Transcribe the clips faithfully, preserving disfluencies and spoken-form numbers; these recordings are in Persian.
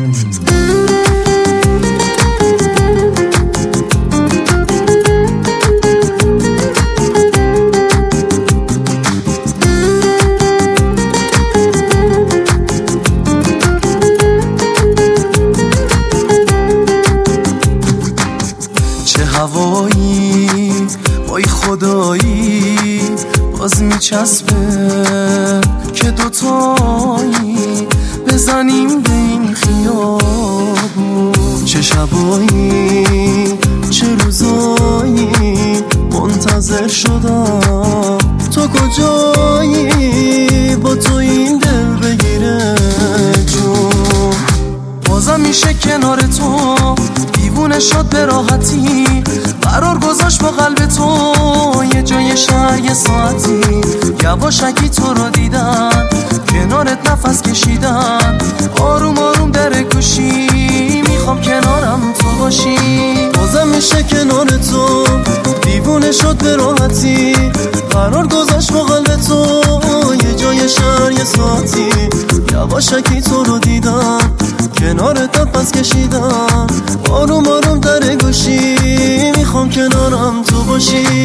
چه هوایی وای خدایی باز میچسبه که دوتایی بزنیم به این خیابون. چه شبایی چه روزایی منتظر شدم تو کجایی با تو این دل بگیره جون. بازم میشه کنار تو دیوونه شد به راحتی قرار گذاشت با قلب تو یه جای شهر یه ساعتی. یواشکی تو رو دیدن کنارت نفس کشیدن آروم آروم در گوشی میخوام کنارم تو باشی. بازم میشه کنار تو دیوونه شد به راحتی قرار گذاشت با قلب تو یه جای شهر یه ساعتی. یواشکی تو رو دیدن کنارت نفس کشیدن آروم آروم در گوشی میخوام کنارم تو باشی.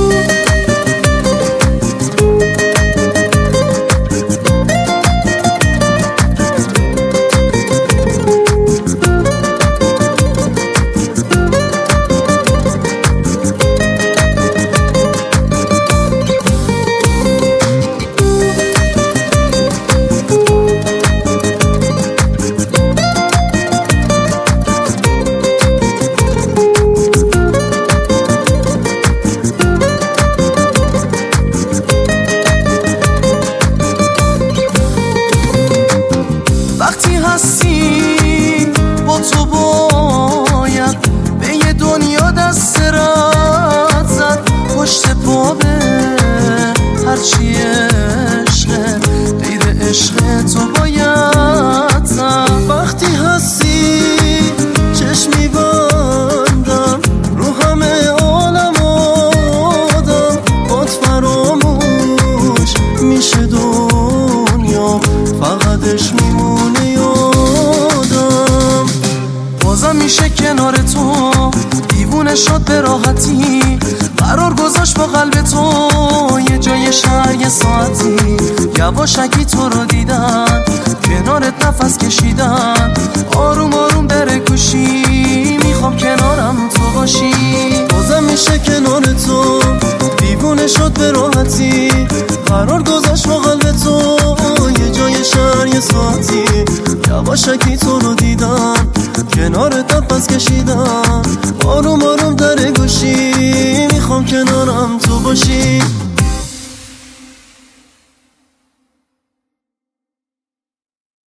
وقتی هستی با تو باید به یه دنیا دست رد زد پشت پا به هرچی عشقه غیر عشق تو باید زد. وقتی هستی چشم میبندم رو همه عالم آدم باد فراموش میشه دنیا فقطش میمونه یادم. بازم میشه کنار تو دیوونه شد به راحتی قرار گذاشت با قلب تو یه جای شهر یه ساعتی. یواشکی تو رو دیدن کنارت نفس کشیدن آروم آروم در گوشی میخوام کنارم تو باشی. بازم میشه کنار تو دیوونه شد به راحتی قرار گذاشت با قلب تو یه جای شهر یه ساعتی. یواشکی تو رو دیدن کنارت نفس کشیدن آروم آروم در گوشی میخوام کنارم تو باشی.